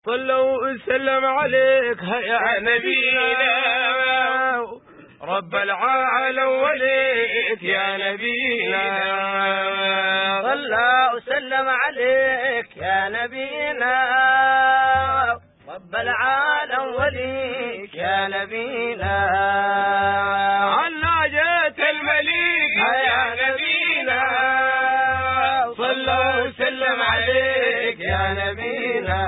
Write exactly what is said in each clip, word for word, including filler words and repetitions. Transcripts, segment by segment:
صلوا وسلم عليك يا نبينا رب العالم وليك يا نبينا. صلى وسلم عليك يا نبينا رب العالم وليك يا نبينا. عنا جيت المليك يا نبينا صلى وسلم عليك يا نبينا.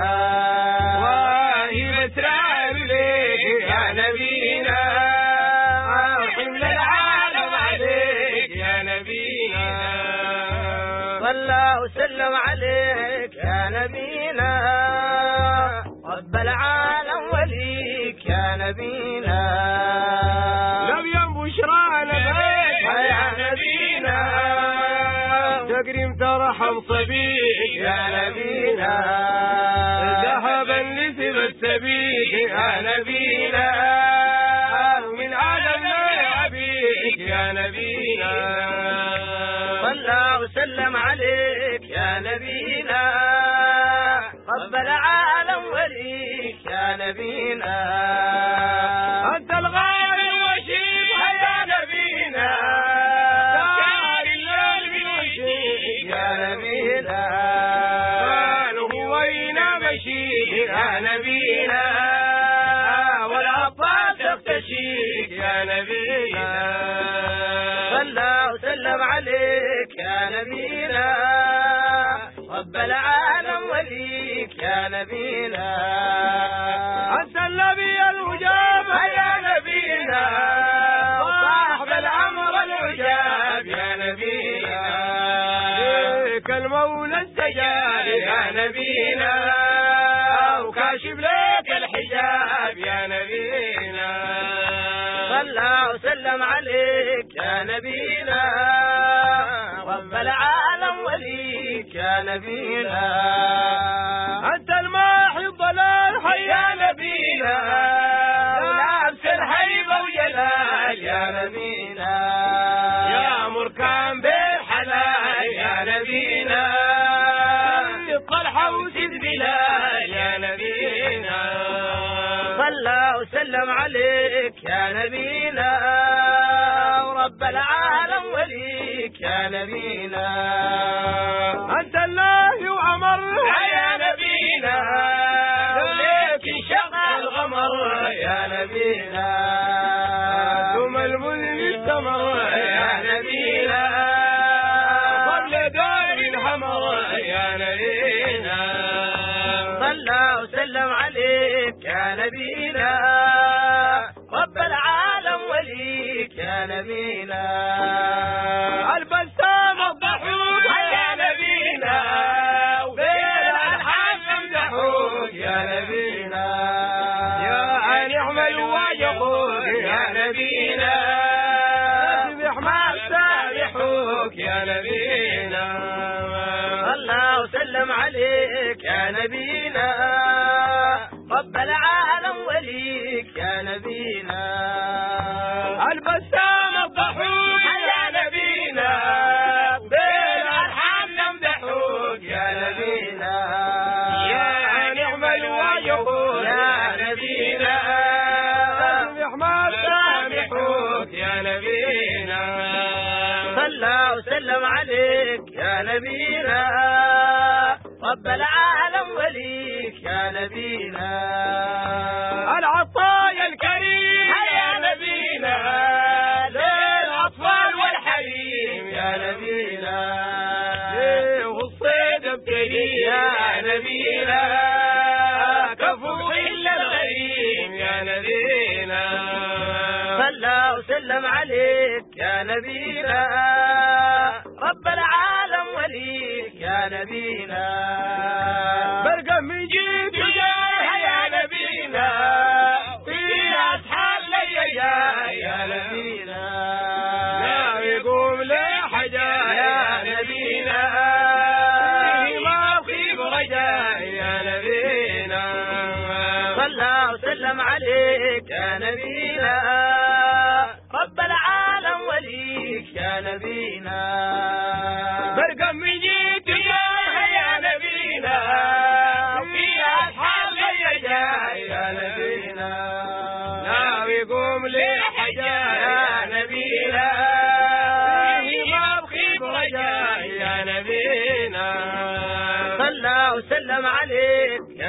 وهي بسرع ليك يا نبينا حمل العالم عليك يا نبينا. صلى وسلم عليك يا نبينا رب العالم وليك يا نبينا. لم بشرى لبيك يا نبينا تكريم ترحم صبيك يا نبينا. ذهبا لسب السبيك يا نبينا من عالم أبيك يا نبينا. صلى وسلم عليك يا نبينا رب العالم وليك يا نبينا. أنت الغالي الوشيك يا نبينا دار الليل بالوشيك يا نبينا. قالوا وين مشيك يا نبينا والأبطال تفتشيك يا نبينا. صلى وسلم عليك يا نبينا رب العالم وليك يا نبينا. أنت النبي المجاب يا نبينا وصاحب الأمر العجاب يا نبينا. ليك المولى استجاب يا نبينا وكاشف لك الحجاب يا نبينا. صلى وسلم عليك يا نبينا رب العالم وليك يا نبينا. أنت الماحي الضلال يا نبينا لابس الهيبة وجلال يا نبينا. يا مركان بالحلال يا نبينا طلحة وسيد بلال يا نبينا. صلى وسلم عليك يا نبينا ورب العالم وليك يا نبينا. أنت الله وأمر يا نبينا ليك شق الغمر يا نبينا. ثم المذنب التمر يا نبينا قبل دار الحمر يا نبينا. صلى وسلم عليك يا نبينا رب العالم وليك يا نبينا. البسام الضحوك يا نبينا وبين الألحان ممدحوك يا نبينا. يا نعم الواجبوك يا نبينا بحمال سامحوك يا نبينا. صلى وسلم عليك يا نبينا رب العالم وليك يا نبينا. البسام الضحوك يا نبينا بين الأرحام نمدحوك يا نبينا. يا نعم الواجبوك يا نبينا بحمال سامحوك يا نبينا. صلى وسلم عليك يا نبينا رب العالم وليك يا نبينا. العطايا الكريم يا نبينا للأطفال والحريم يا نبينا. والصيد بكريم يا نبينا كفو إلا الغريم يا نبينا. صلى وسلم عليك يا نبينا رب العالم وليك يا نبينا. برقم من جيب جاي يا نبينا في أصحاب لي يا نبينا. لا يقوم لحاجة يا نبينا ما خيب رجاء يا نبينا. صلى وسلم عليك يا نبينا رب العالم وليك يا نبينا. برقم من جيت يا نبينا في أصحاب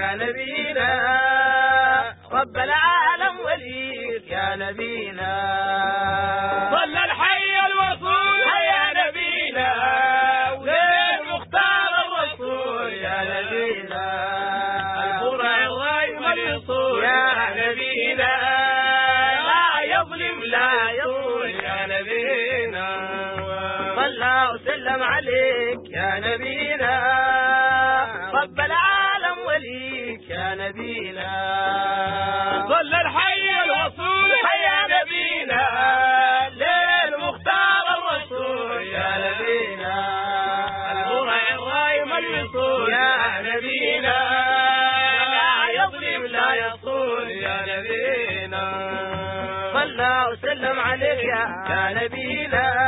يا نبينا رب العالم وليك يا نبينا صلى الحي الوصول يا نبينا وللمختار الرسول يا نبينا البرع الرايم اليصول يا نبينا لا يظلم لا يطول يا نبينا صلى وسلم عليك يا نبينا رب العالم وليك يا نبينا صلى الحي الوصول يا نبينا للمختار الرسول يا نبينا البرع الرايم اليصول يا نبينا لا يظلم لا يصول يا نبينا صلى وسلم عليك يا نبينا